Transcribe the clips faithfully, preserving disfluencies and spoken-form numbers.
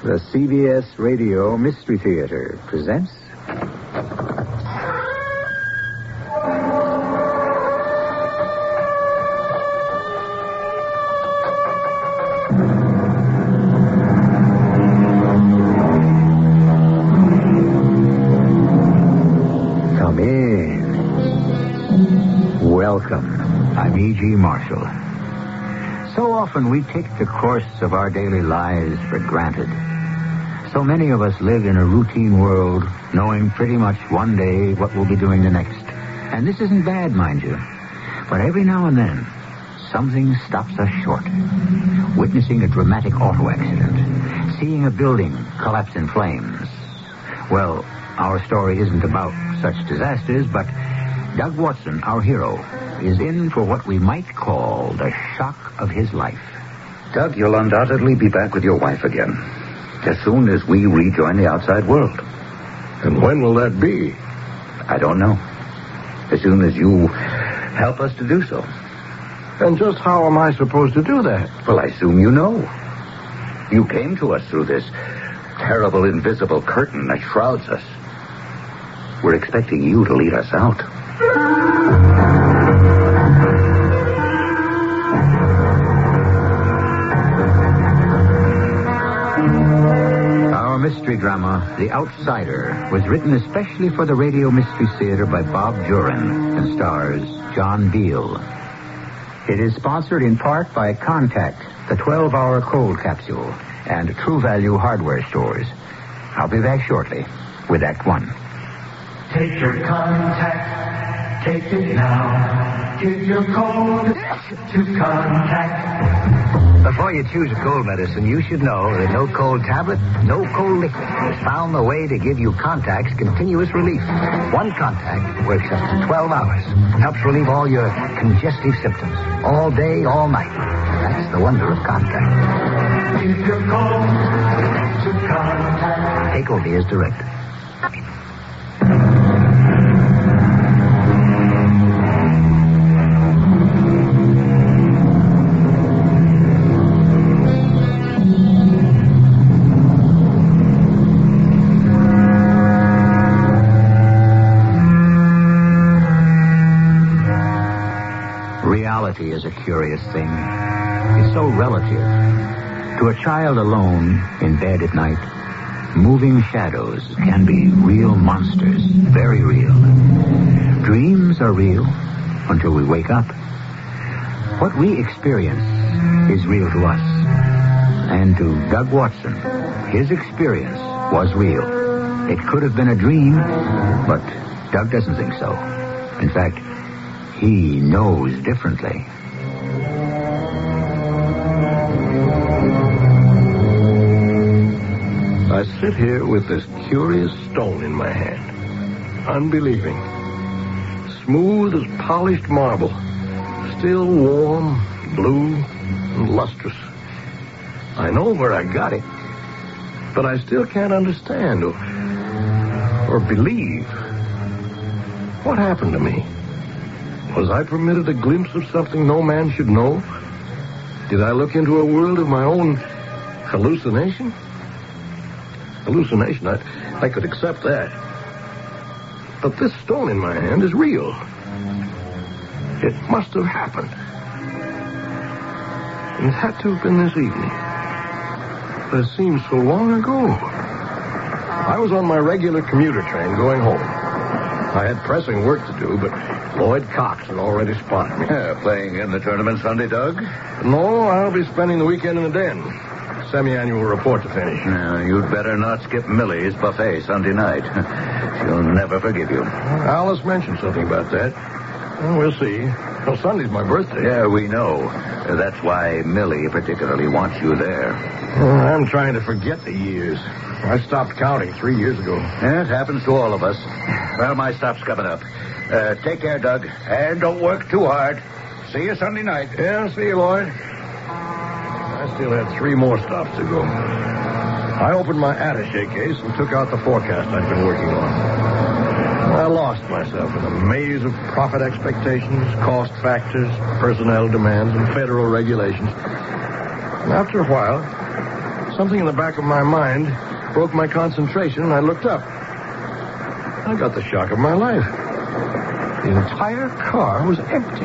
The C B S Radio Mystery Theater presents... Come in. Welcome. I'm E G. Marshall. So often we take the course of our daily lives for granted. So many of us live in a routine world, knowing pretty much one day what we'll be doing the next. And this isn't bad, mind you. But every now and then, something stops us short. Witnessing a dramatic auto accident. Seeing a building collapse in flames. Well, our story isn't about such disasters, but Doug Watson, our hero, is in for what we might call the shock of his life. Doug, you'll undoubtedly be back with your wife again, as soon as we rejoin the outside world. And when will that be? I don't know. As soon as you help us to do so. And just how am I supposed to do that? Well, I assume you know. You came to us through this terrible invisible curtain that shrouds us. We're expecting you to lead us out. Our mystery drama, The Outsider, was written especially for the Radio Mystery Theater by Bob Jurin and stars John Beal. It is sponsored in part by Contact, the twelve-hour cold capsule, and True Value hardware stores. I'll be back shortly with Act One. Take your Contact, take it now. Give your cold to Contact. Before you choose a cold medicine, you should know that no cold tablet, no cold liquid has found the way to give you Contact's continuous relief. One Contact works up to twelve hours. Helps relieve all your congestive symptoms. All day, all night. That's the wonder of Contact. Give your cold to Contact. Take only as directed. Reality is a curious thing. It's so relative. To a child alone in bed at night, moving shadows can be real monsters, very real. Dreams are real until we wake up. What we experience is real to us. And to Doug Watson, his experience was real. It could have been a dream, but Doug doesn't think so. In fact, he knows differently. I sit here with this curious stone in my hand, unbelieving. Smooth as polished marble, still warm, blue, and lustrous. I know where I got it, but I still can't understand or, or believe. What happened to me? Was I permitted a glimpse of something no man should know? Did I look into a world of my own hallucination? Hallucination, I, I could accept that. But this stone in my hand is real. It must have happened. And it had to have been this evening. But it seems so long ago. I was on my regular commuter train going home. I had pressing work to do, but Lloyd Cox had already spotted me. Yeah, playing in the tournament Sunday, Doug? No, I'll be spending the weekend in the den. Semi-annual report to finish. Now, you'd better not skip Millie's buffet Sunday night. She'll never forgive you. Alice mentioned something about that. Well, we'll see. Well, Sunday's my birthday. Yeah, we know. That's why Millie particularly wants you there. Well, I'm trying to forget the years. I stopped counting three years ago. Yeah, it happens to all of us. Well, my stop's coming up. Uh, take care, Doug. And don't work too hard. See you Sunday night. Yeah, see you, Lloyd. I still had three more stops to go. I opened my attaché case and took out the forecast I'd been working on. I lost myself in a maze of profit expectations, cost factors, personnel demands, and federal regulations. And after a while, Something in the back of my mind broke my concentration, and I looked up. I got the shock of my life. The entire car was empty.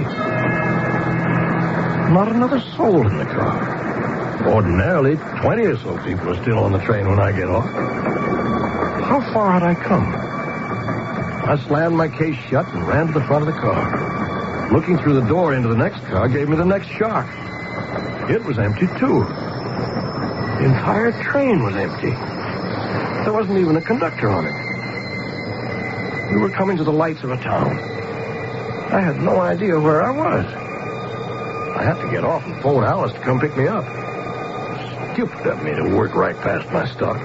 Not another soul in the car. Ordinarily, twenty or so people are still on the train when I get off. How far had I come? I slammed my case shut and ran to the front of the car. Looking through the door into the next car gave me the next shock. It was empty, too. The entire train was empty. There wasn't even a conductor on it. We were coming to the lights of a town. I had no idea where I was. I had to get off and phone Alice to come pick me up. Stupid of me to work right past my stop.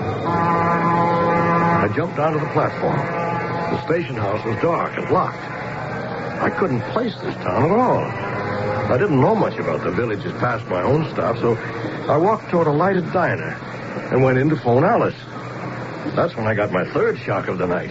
I jumped onto the platform. The station house was dark and locked. I couldn't place this town at all. I didn't know much about the villages past my own stop, so I walked toward a lighted diner and went in to phone Alice. That's when I got my third shock of the night.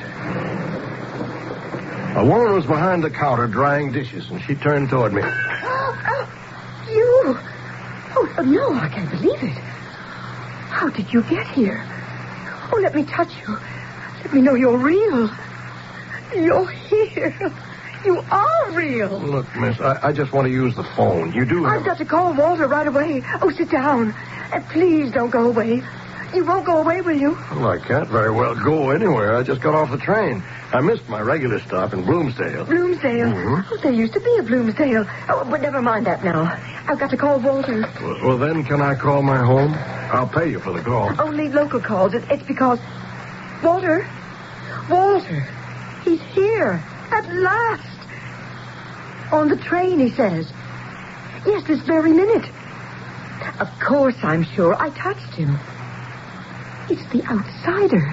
A woman was behind the counter drying dishes, and she turned toward me. Oh, oh, you! Oh, no, I can't believe it. How did you get here? Oh, let me touch you. Let me know you're real. You're here. You are real. Look, miss, I, I just want to use the phone. You do have... I've got to call Walter right away. Oh, sit down. And please don't go away. You won't go away, will you? Well, I can't very well go anywhere. I just got off the train. I missed my regular stop in Bloomsdale. Bloomsdale? Mm-hmm. Oh, there used to be a Bloomsdale. Oh, but never mind that now. I've got to call Walter. Well, well, then, can I call my home? I'll pay you for the call. Only local calls. It, it's because... Walter? Walter. He's here. At last. On the train, he says. Yes, this very minute. Of course, I'm sure. I touched him. It's the outsider.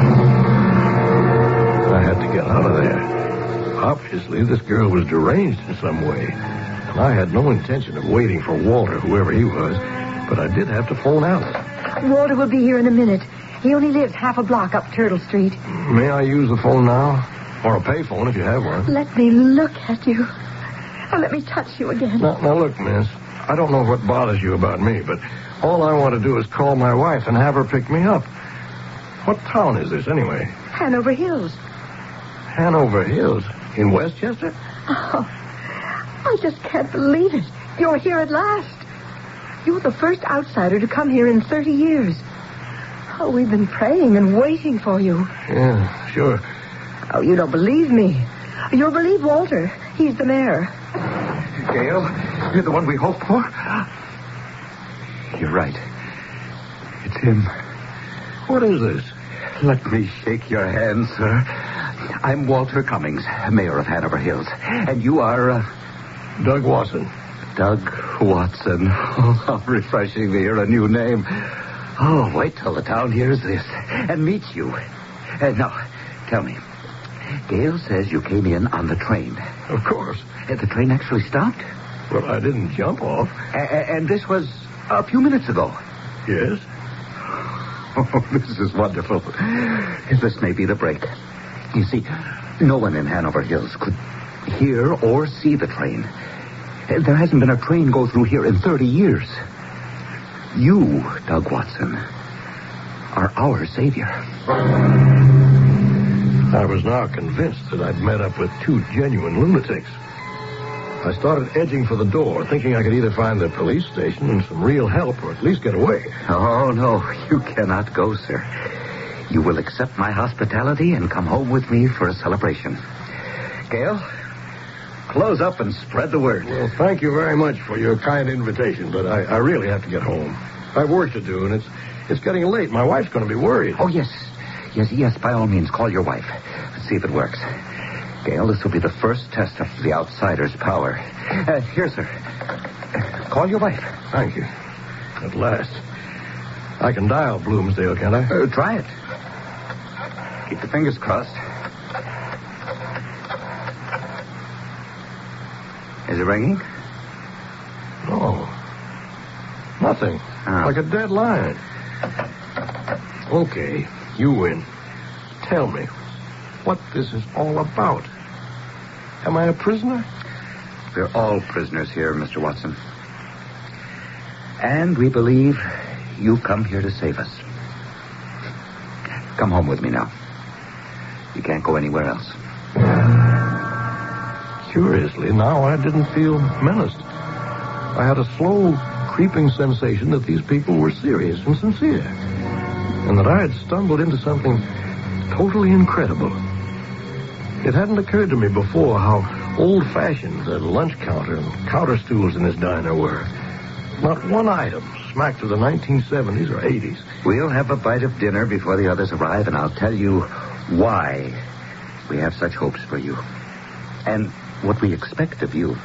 I had to get out of there. Obviously, this girl was deranged in some way. And I had no intention of waiting for Walter, whoever he was. But I did have to phone Alice. Walter will be here in a minute. He only lives half a block up Turtle Street. May I use the phone now? Or a payphone if you have one. Let me look at you. Oh, let me touch you again. Now, now, look, miss. I don't know what bothers you about me, but all I want to do is call my wife and have her pick me up. What town is this, anyway? Hanover Hills. Hanover Hills? In Westchester? Oh, I just can't believe it. You're here at last. You're the first outsider to come here in thirty years. Oh, we've been praying and waiting for you. Yeah, sure. Oh, you don't believe me. You'll believe Walter. He's the mayor. Gail, you're the one we hoped for? You're right. It's him. What is this? Let me shake your hand, sir. I'm Walter Cummings, mayor of Hanover Hills. And you are, uh... Doug Watson. Doug Watson. Oh, how refreshing to hear a new name. Oh, wait till the town hears this and meets you. Uh, now, tell me. Gail says you came in on the train. Of course. Uh, the train actually stopped? Well, I didn't jump off. Uh, and this was a few minutes ago. Yes? Oh, this is wonderful. This may be the break. You see, no one in Hanover Hills could hear or see the train. There hasn't been a train go through here in thirty years. You, Doug Watson, are our savior. I was now convinced that I'd met up with two genuine lunatics. I started edging for the door, thinking I could either find the police station and some real help or at least get away. Oh, no, you cannot go, sir. You will accept my hospitality and come home with me for a celebration. Gail, close up and spread the word. Well, thank you very much for your kind invitation, but I, I really have to get home. I've work to do, and it's it's getting late. My wife's going to be worried. Oh, yes. Yes, yes, by all means, call your wife. Let's see if it works. Gail, this will be the first test of the outsider's power. Uh, here, sir. Uh, call your wife. Thank you. At last. I can dial Bloomsdale, can't I? Uh, try it. Keep the fingers crossed. Is it ringing? No. Nothing. Oh. Like a dead line. Okay, you win. Tell me what this is all about. Am I a prisoner? We're all prisoners here, Mister Watson. And we believe you come here to save us. Come home with me now. You can't go anywhere else. Curiously, now I didn't feel menaced. I had a slow, creeping sensation that these people were serious and sincere, and that I had stumbled into something totally incredible. It hadn't occurred to me before how old-fashioned the lunch counter and counter stools in this diner were. Not one item smacked of the nineteen seventies or eighties. We'll have a bite of dinner before the others arrive, and I'll tell you why we have such hopes for you. And what we expect of you.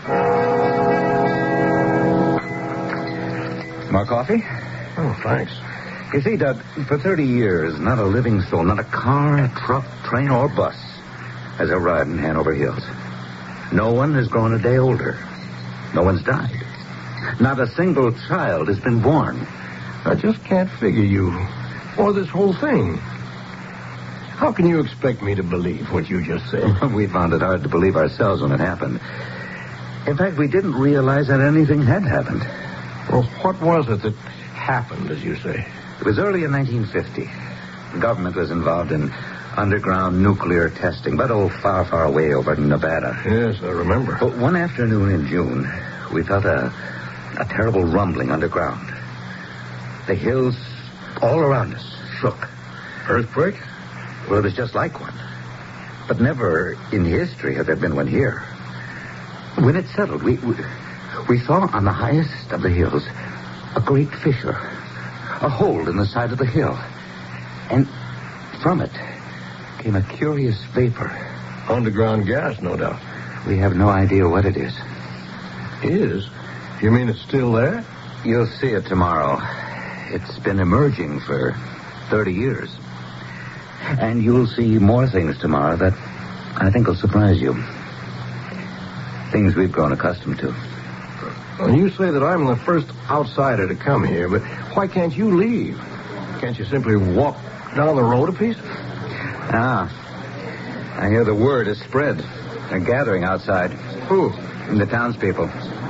More coffee? Oh, thanks. You see, Doug, for thirty years, not a living soul, not a car, truck, train, or bus has arrived in Hanover Hills. No one has grown a day older. No one's died. Not a single child has been born. I just can't figure you or this whole thing. How can you expect me to believe what you just said? We found it hard to believe ourselves when it happened. In fact, we didn't realize that anything had happened. Well, what was it that happened, as you say? It was early in nineteen fifty. The government was involved in underground nuclear testing, but oh, far, far away over in Nevada. Yes, I remember. But one afternoon in June, we felt a, a terrible rumbling underground. The hills all around us shook. Earthquake? Well, it was just like one. But never in history had there been one here. When it settled, we, we, we saw on the highest of the hills a great fissure, a hole in the side of the hill. And from it came a curious vapor. Underground gas, no doubt. We have no idea what it is. Is? You mean it's still there? You'll see it tomorrow. It's been emerging for thirty years. And you'll see more things tomorrow that I think will surprise you. Things we've grown accustomed to. Well, you say that I'm the first outsider to come here, but why can't you leave? Can't you simply walk down the road a piece? Ah, I hear the word has spread. They're gathering outside. Who? The townspeople.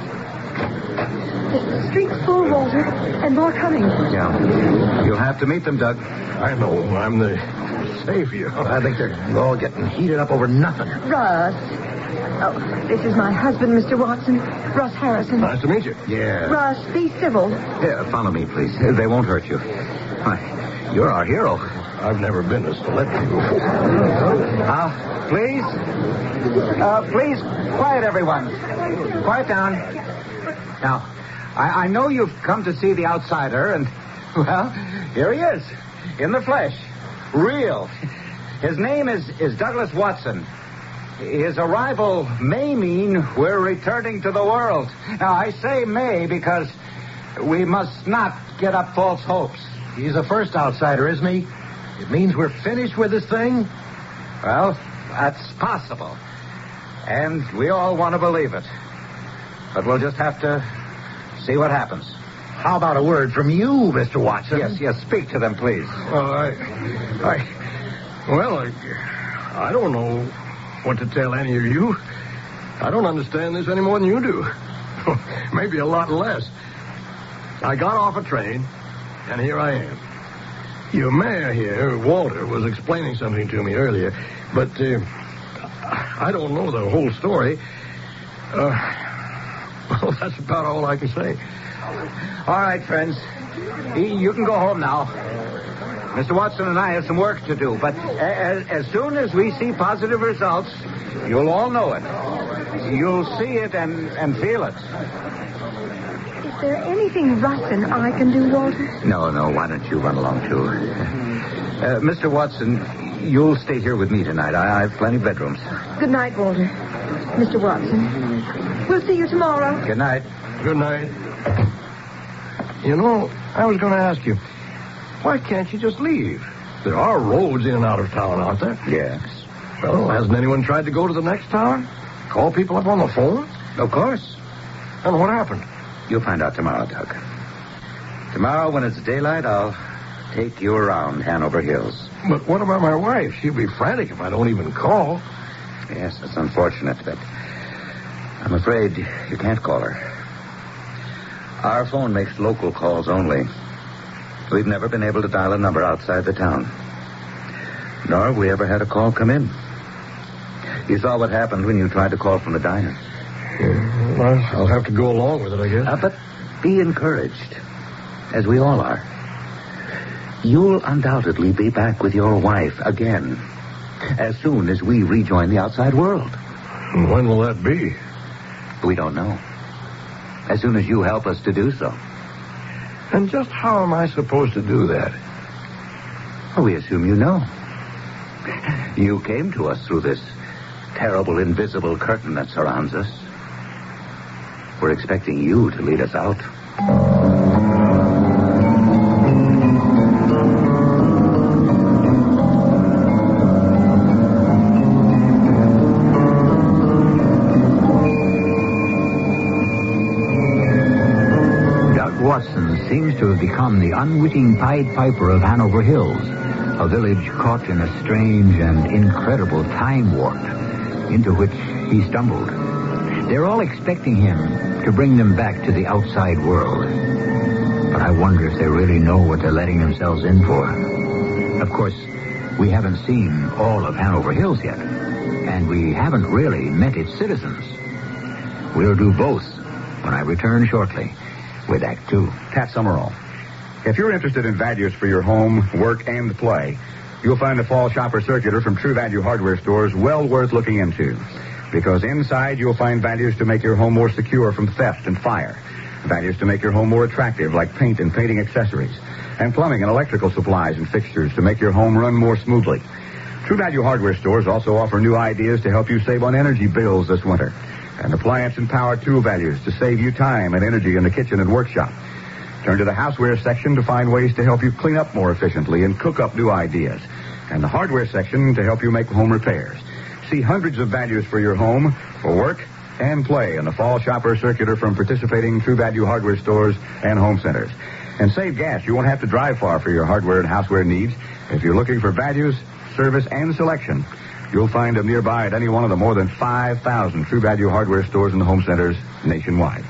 The street's full, Walter, and more coming. Yeah. You'll have to meet them, Doug. I know. I'm the savior. I think they're all getting heated up over nothing. Russ. Oh, this is my husband, Mister Watson. Russ Harrison. Nice to meet you. Yeah. Russ, be civil. Here, follow me, please. They won't hurt you. Why, you're our hero. I've never been a celebrity before. Uh, please? Uh, please, quiet, everyone. Quiet down. Now, I, I know you've come to see the outsider, and, well, here he is, in the flesh. Real. His name is, is Douglas Watson. His arrival may mean we're returning to the world. Now, I say may because we must not get up false hopes. He's the first outsider, isn't he? It means we're finished with this thing? Well, that's possible. And we all want to believe it. But we'll just have to see what happens. How about a word from you, Mister Watson? Yes, yes, speak to them, please. Well, I... I... Well, I... I don't know what to tell any of you. I don't understand this any more than you do. Maybe a lot less. I got off a train, and here I am. Your mayor here, Walter, was explaining something to me earlier, but uh, I don't know the whole story. Uh, well, that's about all I can say. All right, friends. You can go home now. Mister Watson and I have some work to do, but as, as soon as we see positive results, you'll all know it. You'll see it and, and feel it. Is there anything Russ and I can do, Walter? No, no, why don't you run along, too? Uh, Mister Watson, you'll stay here with me tonight. I, I have plenty of bedrooms. Good night, Walter. Mister Watson. We'll see you tomorrow. Good night. Good night. You know, I was going to ask you, why can't you just leave? There are roads in and out of town, aren't there? Yes. Well, hasn't anyone tried to go to the next tower? Call people up on the phone? Of course. And what happened? You'll find out tomorrow, Doug. Tomorrow, when it's daylight, I'll take you around Hanover Hills. But what about my wife? She'll be frantic if I don't even call. Yes, it's unfortunate, but I'm afraid you can't call her. Our phone makes local calls only. We've never been able to dial a number outside the town. Nor have we ever had a call come in. You saw what happened when you tried to call from the diner. Yeah, well, I'll have to go along with it, I guess. Uh, but be encouraged, as we all are. You'll undoubtedly be back with your wife again, as soon as we rejoin the outside world. When will that be? We don't know. As soon as you help us to do so. And just how am I supposed to do that? Well, we assume you know. You came to us through this terrible invisible curtain that surrounds us. We're expecting you to lead us out. Doug Watson seems to have become the unwitting Pied Piper of Hanover Hills, a village caught in a strange and incredible time warp into which he stumbled. They're all expecting him to bring them back to the outside world. But I wonder if they really know what they're letting themselves in for. Of course, we haven't seen all of Hanover Hills yet, and we haven't really met its citizens. We'll do both when I return shortly with Act Two. Pat Summerall. If you're interested in values for your home, work, and play, you'll find the Fall Shopper Circular from True Value Hardware Stores well worth looking into. Because inside you'll find values to make your home more secure from theft and fire. Values to make your home more attractive, like paint and painting accessories. And plumbing and electrical supplies and fixtures to make your home run more smoothly. True Value Hardware Stores also offer new ideas to help you save on energy bills this winter. And appliance and power tool values to save you time and energy in the kitchen and workshop. Turn to the houseware section to find ways to help you clean up more efficiently and cook up new ideas. And the hardware section to help you make home repairs. See hundreds of values for your home, for work, and play in the Fall Shopper Circular from participating True Value Hardware Stores and home centers. And save gas. You won't have to drive far for your hardware and houseware needs. If you're looking for values, service, and selection, you'll find them nearby at any one of the more than five thousand True Value Hardware Stores and home centers nationwide.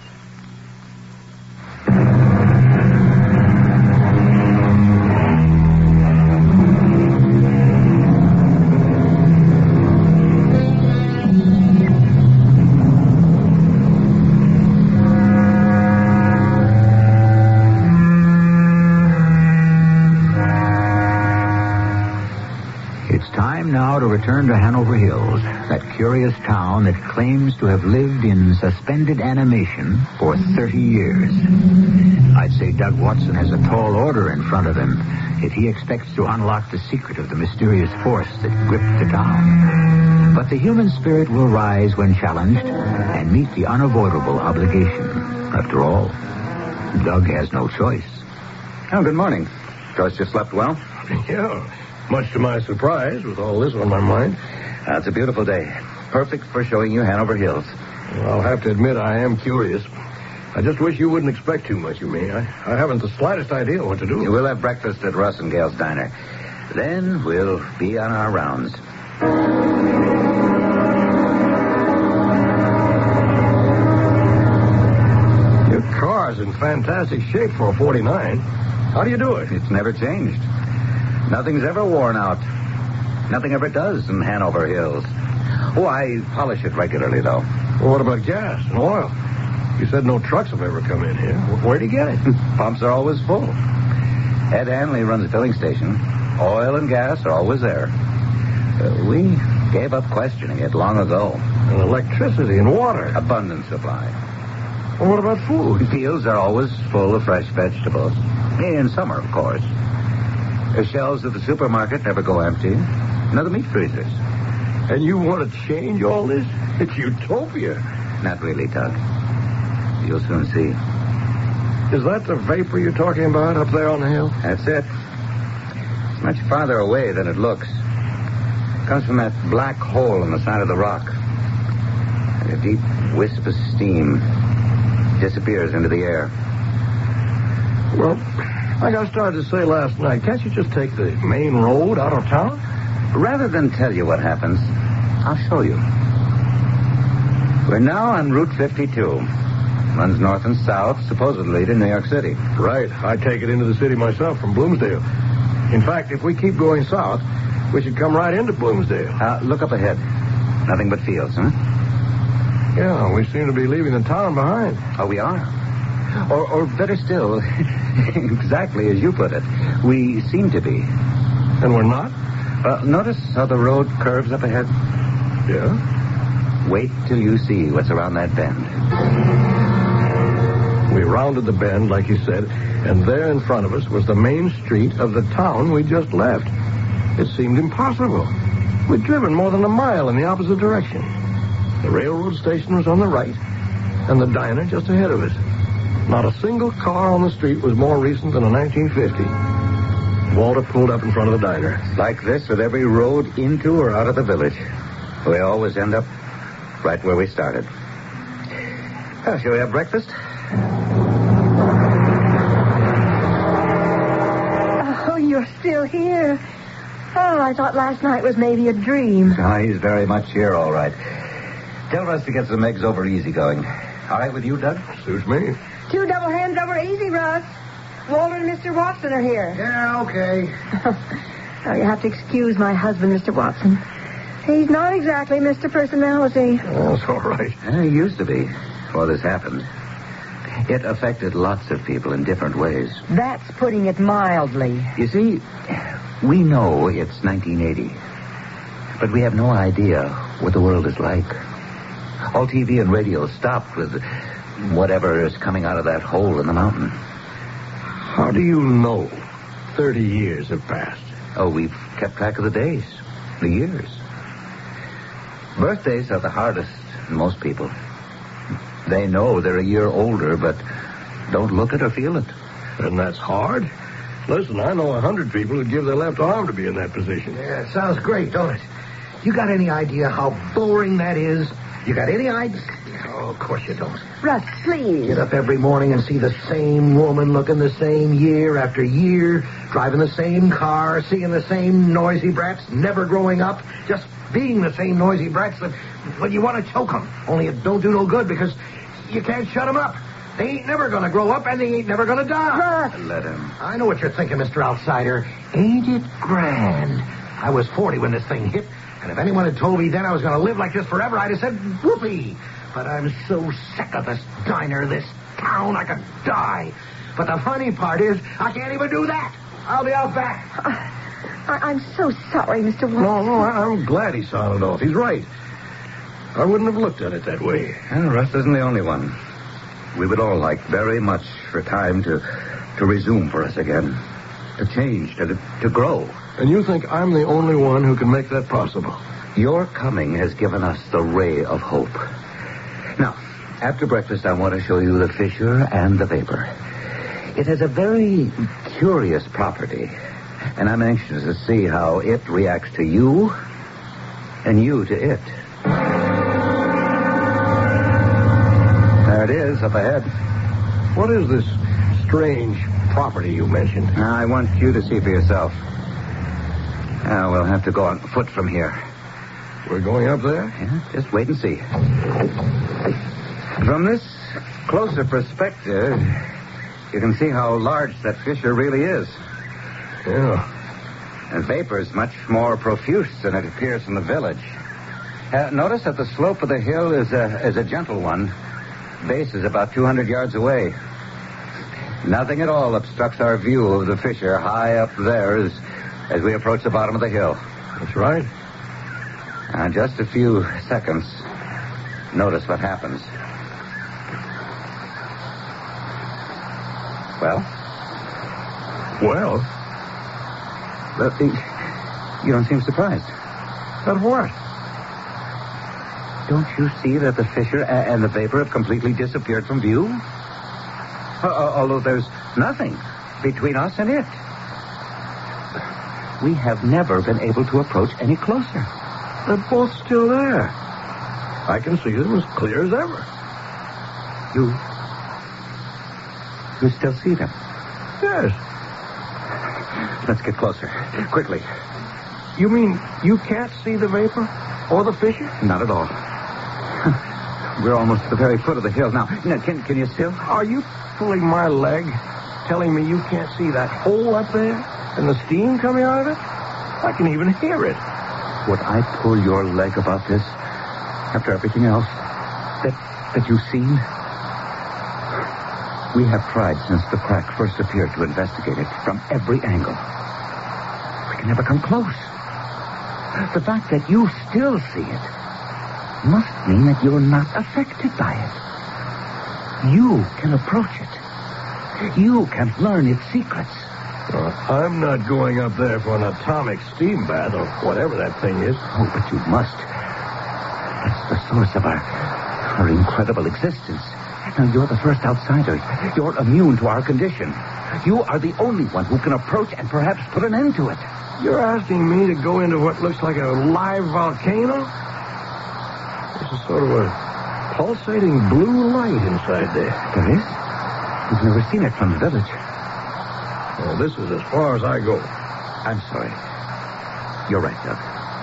Now to return to Hanover Hills, that curious town that claims to have lived in suspended animation for thirty years. I'd say Doug Watson has a tall order in front of him if he expects to unlock the secret of the mysterious force that gripped the town. But the human spirit will rise when challenged and meet the unavoidable obligation. After all, Doug has no choice. Oh, good morning. Trust you slept well? Yeah. Much to my surprise, with all this on my mind. Uh, it's a beautiful day. Perfect for showing you Hanover Hills. Well, I'll have to admit I am curious. I just wish you wouldn't expect too much of me. I, I haven't the slightest idea what to do. We'll have breakfast at Russ and Gale's diner. Then we'll be on our rounds. Your car's in fantastic shape for a forty-nine. How do you do it? It's never changed. Nothing's ever worn out. Nothing ever does in Hanover Hills. Oh, I polish it regularly, though. Well, what about gas and oil? You said no trucks have ever come in here. Where'd you get it? Pumps are always full. Ed Hanley runs a filling station. Oil and gas are always there. Uh, we gave up questioning it long ago. And electricity and water. Abundant supply. Well, what about food? Fields are always full of fresh vegetables. In summer, of course. The shelves of the supermarket never go empty. Nor the meat freezers. And you want to change all this? It's utopia. Not really, Doug. You'll soon see. Is that the vapor you're talking about up there on the hill? That's it. It's much farther away than it looks. It comes from that black hole in the side of the rock. And a deep wisp of steam disappears into the air. Well, like I started to say last night, can't you just take the main road out of town? Rather than tell you what happens, I'll show you. We're now on Route fifty-two. Runs north and south, supposedly to New York City. Right. I take it into the city myself from Bloomsdale. In fact, if we keep going south, we should come right into Bloomsdale. Uh, look up ahead. Nothing but fields, huh? Yeah, we seem to be leaving the town behind. Oh, we are? Or, or better still, exactly as you put it, we seem to be. And we're not? Uh, notice how the road curves up ahead? Yeah. Wait till you see what's around that bend. We rounded the bend, like you said, and there in front of us was the main street of the town we just left. It seemed impossible. We'd driven more than a mile in the opposite direction. The railroad station was on the right, and the diner just ahead of us. Not a single car on the street was more recent than a nineteen fifty. Walter pulled up in front of the diner. Like this with every road into or out of the village. We always end up right where we started. Well, shall we have breakfast? Oh, you're still here. Oh, I thought last night was maybe a dream. Oh, he's very much here, all right. Tell Russ to get some eggs over easy going. All right with you, Doug? Suits me. Two double hams over easy, Russ. Walter and Mister Watson are here. Yeah, okay. Oh, you have to excuse my husband, Mister Watson. He's not exactly Mister Personality. That's all right. Uh, he used to be before this happened. It affected lots of people in different ways. That's putting it mildly. You see, we know it's nineteen eighty, but we have no idea what the world is like. All T V and radio stopped with whatever is coming out of that hole in the mountain. How do you know thirty years have passed? Oh, we've kept track of the days, the years. Birthdays are the hardest in most people. They know they're a year older, but don't look it or feel it. And that's hard. Listen, I know a hundred people who'd give their left arm to be in that position. Yeah, it sounds great, don't it? You got any idea how boring that is? You got any idea? Oh, of course you don't. Russ, please. Get up every morning and see the same woman looking the same year after year, driving the same car, seeing the same noisy brats, never growing up, just being the same noisy brats that, well, you want to choke them. Only it don't do no good because you can't shut them up. They ain't never going to grow up, and they ain't never going to die. Russ. Let him. I know what you're thinking, Mister Outsider. Ain't it grand? I was forty when this thing hit, and if anyone had told me then I was going to live like this forever, I'd have said, whoopee. But I'm so sick of this diner, this town, I could die. But the funny part is, I can't even do that. I'll be out back. Uh, I- I'm so sorry, Mister Watson. No, no, I- I'm glad he sounded off. He's right. I wouldn't have looked at it that way. Well, Russ isn't the only one. We would all like very much for time to to resume for us again. To change, to, to grow. And you think I'm the only one who can make that possible? Your coming has given us the ray of hope. Now, after breakfast, I want to show you the Fisher and the Vapor. It has a very curious property, and I'm anxious to see how it reacts to you and you to it. There it is, up ahead. What is this strange property you mentioned? Now, I want you to see for yourself. Now, we'll have to go on foot from here. We're going up there? Yeah, just wait and see. From this closer perspective, you can see how large that fissure really is. Yeah. And vapor is much more profuse than it appears from the village. Uh, notice that the slope of the hill is a, is a gentle one. Base is about two hundred yards away. Nothing at all obstructs our view of the fissure high up there as, as we approach the bottom of the hill. That's right. Now, just a few seconds. Notice what happens. Well? Well? But the, you don't seem surprised. At what? Don't you see that the fissure a- and the vapor have completely disappeared from view? Uh, although there's nothing between us and it. We have never been able to approach any closer. They're both still there. I can see them as clear as ever. You... You still see them? Yes. Let's get closer. Quickly. You mean you can't see the vapor or the fissure? Not at all. We're almost at the very foot of the hill now. Now, can, can you still? Are you pulling my leg, telling me you can't see that hole up there and the steam coming out of it? I can even hear it. Would I pull your leg about this after everything else that that you've seen? We have tried since the crack first appeared to investigate it from every angle. We can never come close. The fact that you still see it must mean that you're not affected by it. You can approach it. You can learn its secrets. Uh, I'm not going up there for an atomic steam bath or whatever that thing is. Oh, but you must. That's the source of our, our incredible existence. Now, you're the first outsider. You're immune to our condition. You are the only one who can approach and perhaps put an end to it. You're asking me to go into what looks like a live volcano? There's a sort of a pulsating blue light inside there. There is? We've never seen it from the village. Well, this is as far as I go. I'm sorry. You're right, Doug.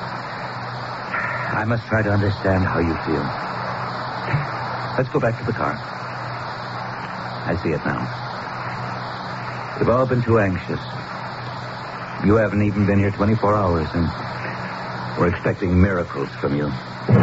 I must try to understand how you feel. Let's go back to the car. I see it now. We've all been too anxious. You haven't even been here twenty-four hours, and we're expecting miracles from you.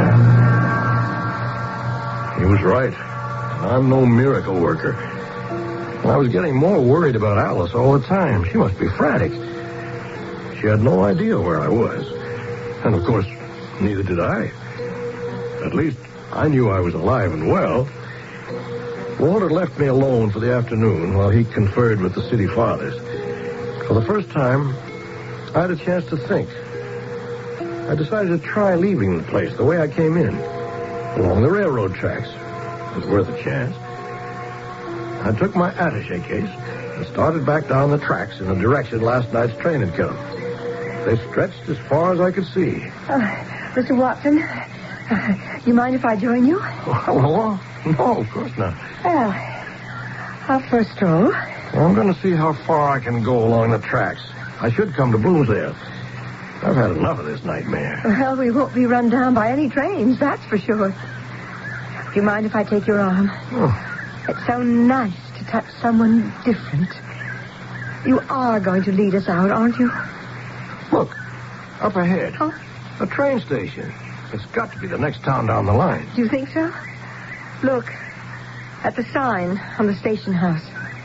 He was right. I'm no miracle worker. I was getting more worried about Alice all the time. She must be frantic. She had no idea where I was. And, of course, neither did I. At least, I knew I was alive and well. Walter left me alone for the afternoon while he conferred with the city fathers. For the first time, I had a chance to think. I decided to try leaving the place the way I came in, along the railroad tracks. It was worth a chance. I took my attaché case and started back down the tracks in the direction last night's train had come. They stretched as far as I could see. Uh, Mister Watson, uh, you mind if I join you? Oh, no, of course not. Well, I'll first stroll. Well, I'm going to see how far I can go along the tracks. I should come to Bloomsdale. I've had enough of this nightmare. Well, we won't be run down by any trains, that's for sure. Do you mind if I take your arm? Oh. It's so nice to touch someone different. You are going to lead us out, aren't you? Look, up ahead. Oh? A train station. It's got to be the next town down the line. Do you think so? Look, at the sign on the station house.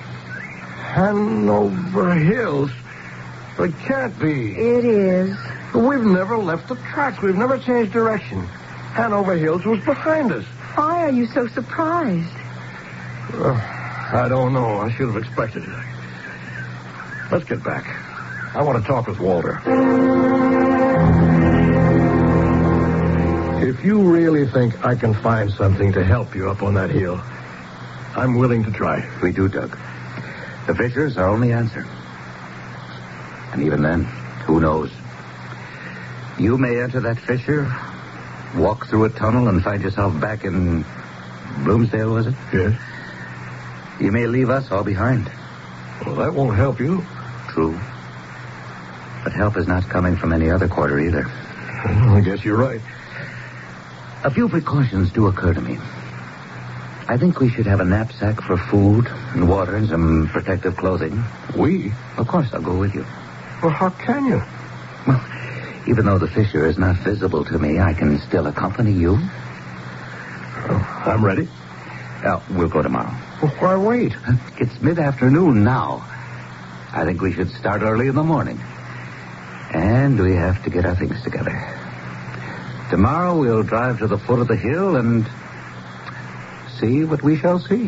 Hanover Hills? It can't be. It is. We've never left the tracks. We've never changed direction. Hanover Hills was behind us. Why are you so surprised? Uh, I don't know. I should have expected it. Let's get back. I want to talk with Walter. If you really think I can find something to help you up on that hill, I'm willing to try. We do, Doug. The fissure's our only answer. And even then, who knows? You may enter that fissure, walk through a tunnel, and find yourself back in Bloomsdale, was it? Yes. You may leave us all behind. Well, that won't help you. True. But help is not coming from any other quarter either. Well, I guess you're right. A few precautions do occur to me. I think we should have a knapsack for food and water and some protective clothing. We? Of course, I'll go with you. Well, how can you? Well, even though the fissure is not visible to me, I can still accompany you. Oh, I'm ready. Uh, we'll go tomorrow. Well, why wait? It's mid-afternoon now. I think we should start early in the morning. And we have to get our things together. Tomorrow we'll drive to the foot of the hill and see what we shall see.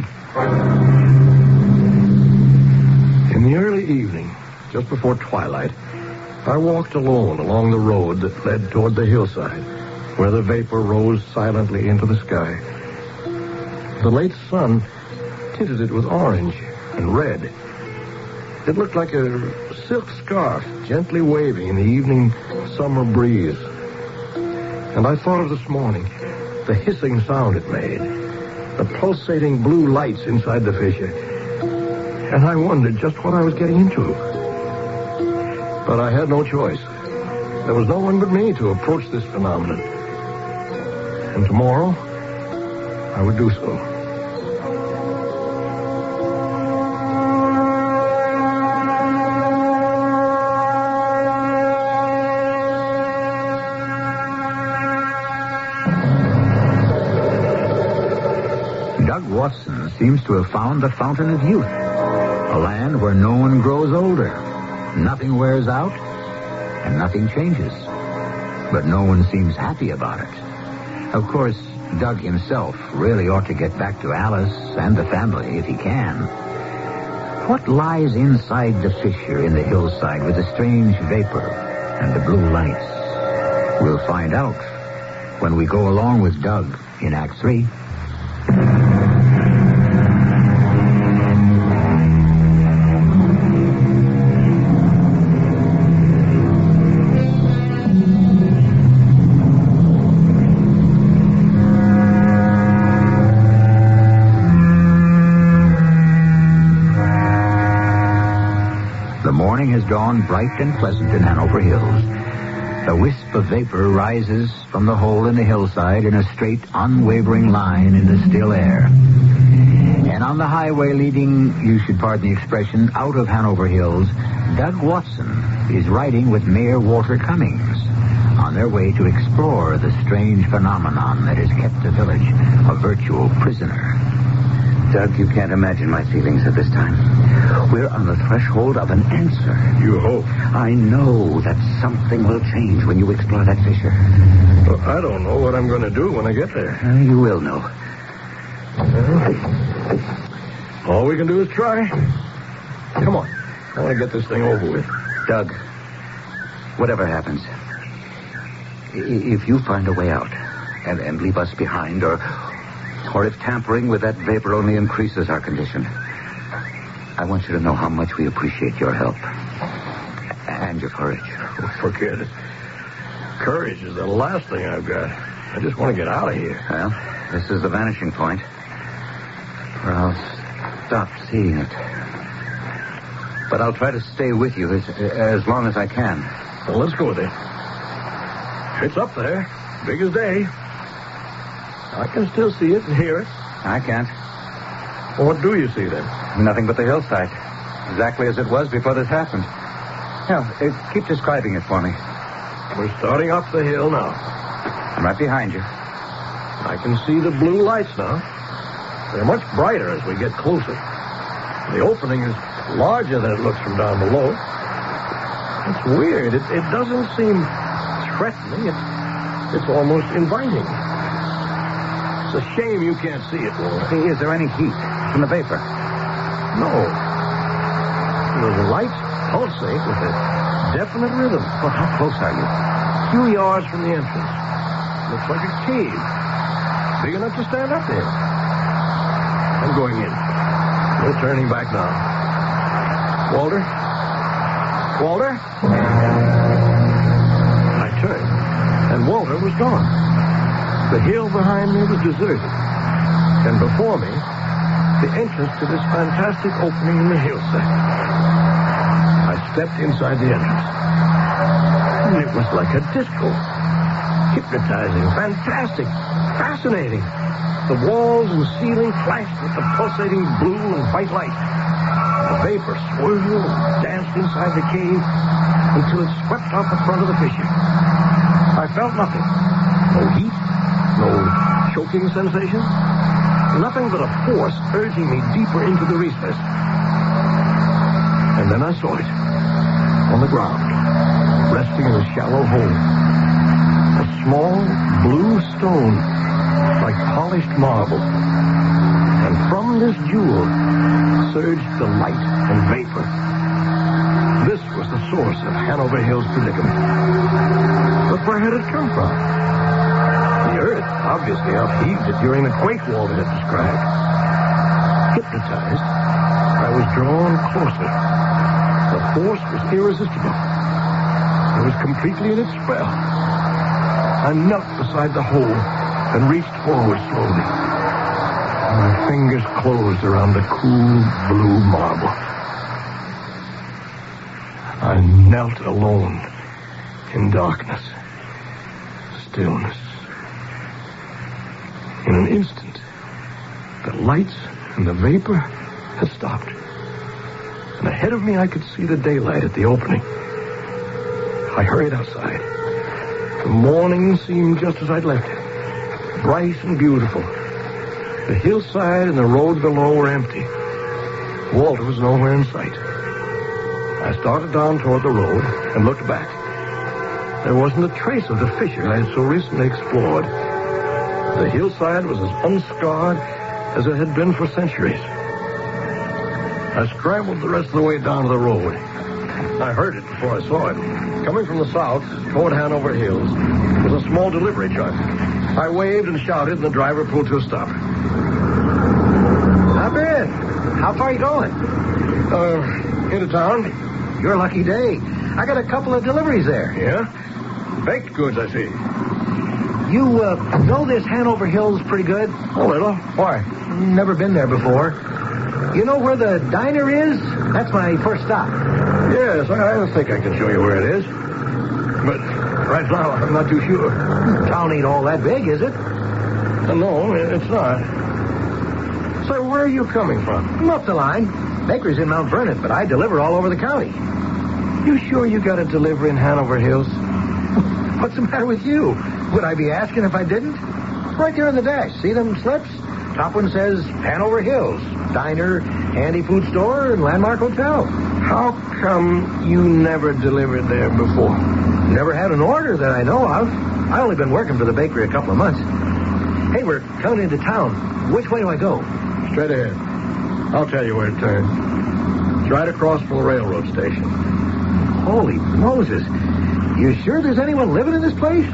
In the early evening, just before twilight, I walked alone along the road that led toward the hillside, where the vapor rose silently into the sky. The late sun tinted it with orange and red. It looked like a silk scarf gently waving in the evening summer breeze. And I thought of this morning, the hissing sound it made, the pulsating blue lights inside the fissure. And I wondered just what I was getting into. But I had no choice. There was no one but me to approach this phenomenon. And tomorrow, I would do so. Doug Watson seems to have found the fountain of youth, a land where no one grows older, nothing wears out, and nothing changes. But no one seems happy about it. Of course, Doug himself really ought to get back to Alice and the family if he can. What lies inside the fissure in the hillside with the strange vapor and the blue lights? We'll find out when we go along with Doug in Act Three. The morning has dawned bright and pleasant in Hanover Hills. A wisp of vapor rises from the hole in the hillside in a straight, unwavering line in the still air. And on the highway leading, you should pardon the expression, out of Hanover Hills, Doug Watson is riding with Mayor Walter Cummings on their way to explore the strange phenomenon that has kept the village a virtual prisoner. Doug, you can't imagine my feelings at this time. We're on the threshold of an answer. You hope. I know that something will change when you explore that fissure. Well, I don't know what I'm going to do when I get there. Uh, you will know. Well, all we can do is try. Come on. I want to get this thing over with. Doug, whatever happens, i- if you find a way out and, and leave us behind, or... Or if tampering with that vapor only increases our condition, I want you to know how much we appreciate your help. And your courage. Oh, forget it. Courage is the last thing I've got. I just want to get out of here. Well, this is the vanishing point. Or I'll stop seeing it. But I'll try to stay with you as, as long as I can. Well, let's go there. It's up there. Big as day. I can still see it and hear it. I can't. Well, what do you see then? Nothing but the hillside. Exactly as it was before this happened. Now, uh, keep describing it for me. We're starting up the hill now. I'm right behind you. I can see the blue lights now. They're much brighter as we get closer. The opening is larger than it looks from down below. It's weird. It, it doesn't seem threatening. It's, it's almost inviting. It's a shame you can't see it, Walter. Is there any heat from the vapor? No. The lights pulsate with a definite rhythm. Well, how close are you? A few yards from the entrance. Looks like a cave. Big enough to stand up in. I'm going in. No turning back now. Walter? Walter? I turned, and Walter was gone. The hill behind me was deserted. And before me, the entrance to this fantastic opening in the hillside. I stepped inside the entrance. And it was like a disco. Hypnotizing, fantastic, fascinating. The walls and ceiling flashed with the pulsating blue and white light. The vapor swirled and danced inside the cave until it swept off the front of the fissure. I felt nothing. No heat. No choking sensation. Nothing but a force urging me deeper into the recess. And then I saw it. On the ground. Resting in a shallow hole. A small blue stone. Like polished marble. And from this jewel surged the light and vapor. This was the source of Hanover Hills' predicament. But where had it come from? The earth obviously upheaved it during the quake Walter had described. Hypnotized, I was drawn closer. The force was irresistible. I was completely in its spell. I knelt beside the hole and reached forward slowly. My fingers closed around the cool blue marble. I knelt alone in darkness, stillness. In an instant, The lights and the vapor had stopped. And ahead of me, I could see the daylight at the opening. I hurried outside. The morning seemed just as I'd left it, bright and beautiful. The hillside and the road below were empty. Walter was nowhere in sight. I started down toward the road and looked back. There wasn't a trace of the fissure I had so recently explored. The hillside was as unscarred as it had been for centuries. I scrambled the rest of the way down to the road. I heard it before I saw it. Coming from the south, toward Hanover Hills, was a small delivery truck. I waved and shouted, and the driver pulled to a stop. Not bad. How far are you going? Uh, into town. Your lucky day. I got a couple of deliveries there. Yeah? Baked goods, I see. You, uh, know this Hanover Hills pretty good? A little. Why? Never been there before. You know where the diner is? That's my first stop. Yes, I, I think I can show you where it is. But right now, I'm not too sure. Town ain't all that big, is it? Uh, no, it's not. So where are you coming from? I'm up the line. Bakery's in Mount Vernon, but I deliver all over the county. You sure you got a delivery in Hanover Hills? What's the matter with you? Would I be asking if I didn't? Right there on the dash. See them slips? Top one says Hanover Hills. Diner, handy food store, and Landmark Hotel. How come you never delivered there before? Never had an order that I know of. I only been working for the bakery a couple of months. Hey, we're coming into town. Which way do I go? Straight ahead. I'll tell you where to turn. It's right across from the railroad station. Holy Moses. You sure there's anyone living in this place?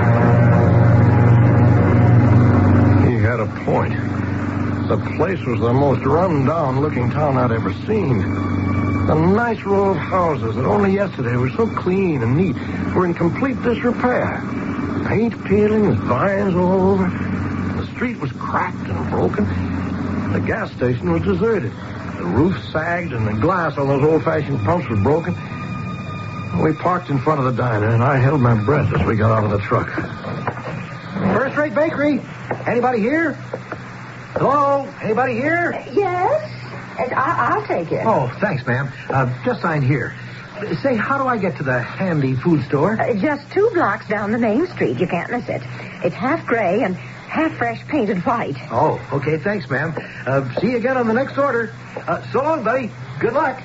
He had a point. The place was the most run-down-looking town I'd ever seen. A nice row of houses that only yesterday were so clean and neat were in complete disrepair. Paint peeling, vines all over. The street was cracked and broken. The gas station was deserted. The roof sagged and the glass on those old-fashioned pumps was broken. We parked in front of the diner, and I held my breath as we got out of the truck. First-rate bakery. Anybody here? Hello? Anybody here? Yes? I- I'll take it. Oh, thanks, ma'am. Uh, just sign here. Say, how do I get to the handy food store? Uh, just two blocks down the main street. You can't miss it. It's half gray and half fresh painted white. Oh, okay. Thanks, ma'am. Uh, see you again on the next order. Uh, so long, buddy. Good luck.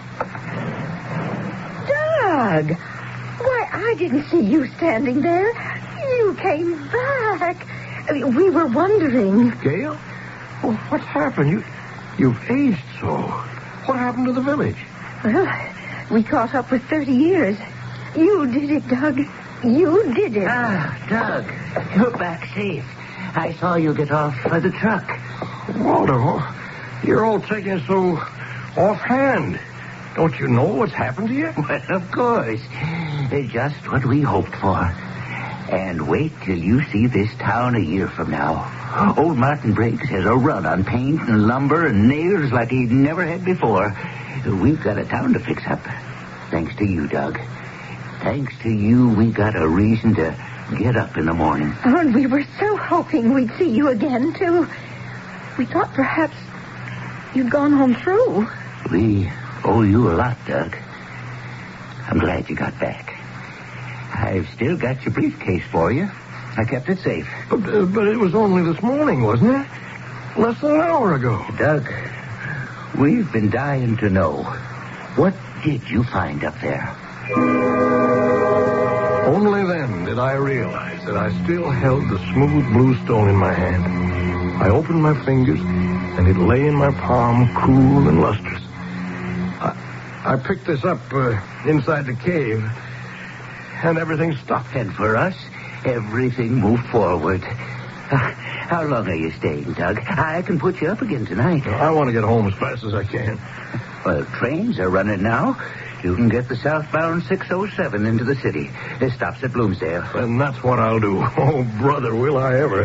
Doug! Why, I didn't see you standing there. You came back. I mean, we were wondering. Gail? Oh, what's happened? You, you've aged so. What happened to the village? Well, we caught up with thirty years. You did it, Doug. You did it. Ah, Doug, you're back safe. I saw you get off uh, the truck. Walter, you're all taking it so offhand. Don't you know what's happened to you? Well, of course. Uh, Just what we hoped for. And wait till you see this town a year from now. Old Martin Briggs has a run on paint and lumber and nails like he'd never had before. We've got a town to fix up. Thanks to you, Doug. Thanks to you, we got a reason to get up in the morning. Oh, and we were so hoping we'd see you again, too. We thought perhaps you'd gone home through. We owe you a lot, Doug. I'm glad you got back. I've still got your briefcase for you. I kept it safe. But, uh, but it was only this morning, wasn't it? Less than an hour ago. Doug, we've been dying to know. What did you find up there? Only then did I realize that I still held the smooth blue stone in my hand. I opened my fingers, and it lay in my palm, cool and lustrous. I, I picked this up uh, inside the cave, and everything stopped. And for us, everything moved forward. Uh, how long are you staying, Doug? I can put you up again tonight. I want to get home as fast as I can. Well, trains are running now. You can get the southbound six oh seven into the city. It stops at Bloomsdale. And that's what I'll do. Oh, brother, will I ever.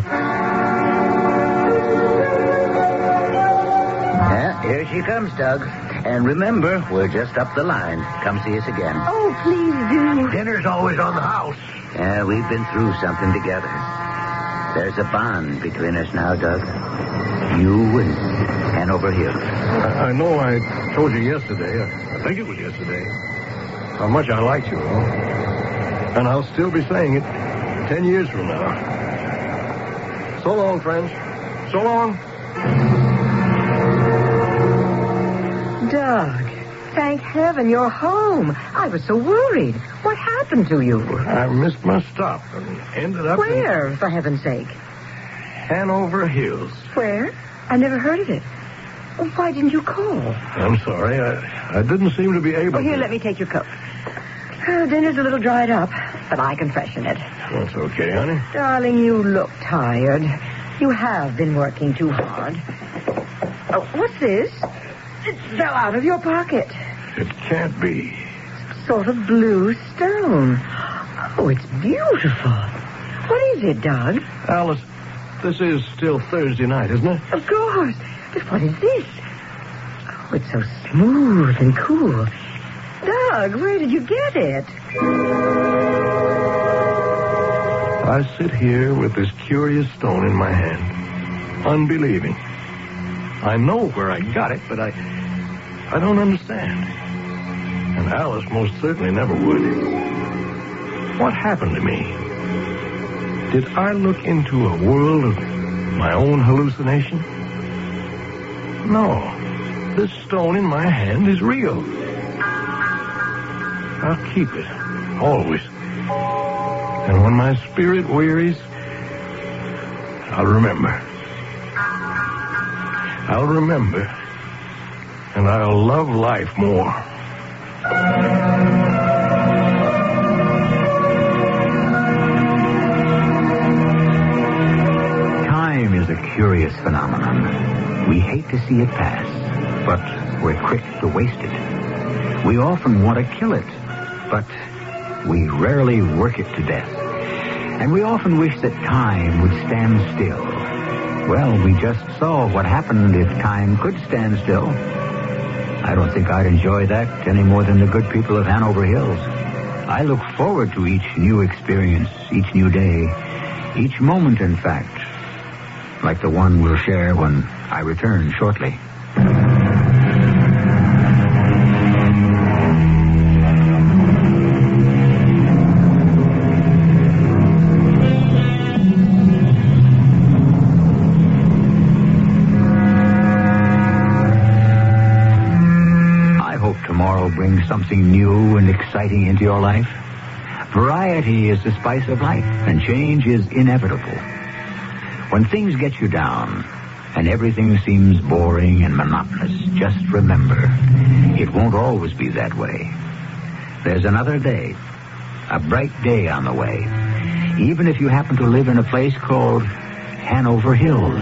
Yeah, here she comes, Doug. And remember, we're just up the line. Come see us again. Oh, please do. Dinner's always on the house. Yeah, we've been through something together. There's a bond between us now, Doug. You and Hanover Hills. I, I know I told you yesterday, I, I think it was yesterday, how much I liked you, huh? And I'll still be saying it ten years from now. So long, friends. So long. Doug, thank heaven you're home. I was so worried. What happened to you? I missed my stop and ended up Where, in for heaven's sake? Hanover Hills. Where? I never heard of it. Well, why didn't you call? I'm sorry. I, I didn't seem to be able Oh, here, to. let me take your coat. Uh, dinner's a little dried up, but I can freshen it. That's okay, honey. Darling, you look tired. You have been working too hard. Oh, what's this? It fell out of your pocket. It can't be. Sort of blue stone. Oh, it's beautiful. What is it, Doug? Alice, this is still Thursday night, isn't it? Of course. But what is this? Oh, it's so smooth and cool. Doug, where did you get it? I sit here with this curious stone in my hand, unbelieving. I know where I got it, but I I don't understand. And Alice most certainly never would. What happened to me? Did I look into a world of my own hallucination? No. This stone in my hand is real. I'll keep it, always. And when my spirit wearies, I'll remember. I'll remember, and I'll love life more. Time is a curious phenomenon. We hate to see it pass, but we're quick to waste it. We often want to kill it, but we rarely work it to death. And we often wish that time would stand still. Well, we just saw what happened if time could stand still. I don't think I'd enjoy that any more than the good people of Hanover Hills. I look forward to each new experience, each new day, each moment, in fact, like the one we'll share when I return shortly. Bring something new and exciting into your life. Variety is the spice of life, and change is inevitable. When things get you down and everything seems boring and monotonous, just remember, it won't always be that way. There's another day, a bright day on the way, even if you happen to live in a place called Hanover Hills.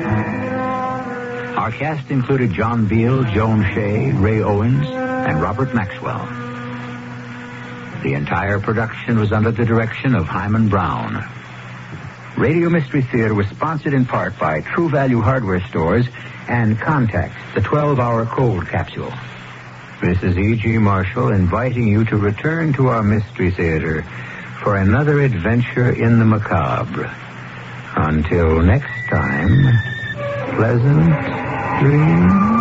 Our cast included John Beal, Joan Shea, Ray Owens, and Robert Maxwell. The entire production was under the direction of Hyman Brown. Radio Mystery Theater was sponsored in part by True Value Hardware Stores and Contact, the twelve-hour cold capsule. This is E G. Marshall inviting you to return to our Mystery Theater for another adventure in the macabre. Until next time, pleasant dreams.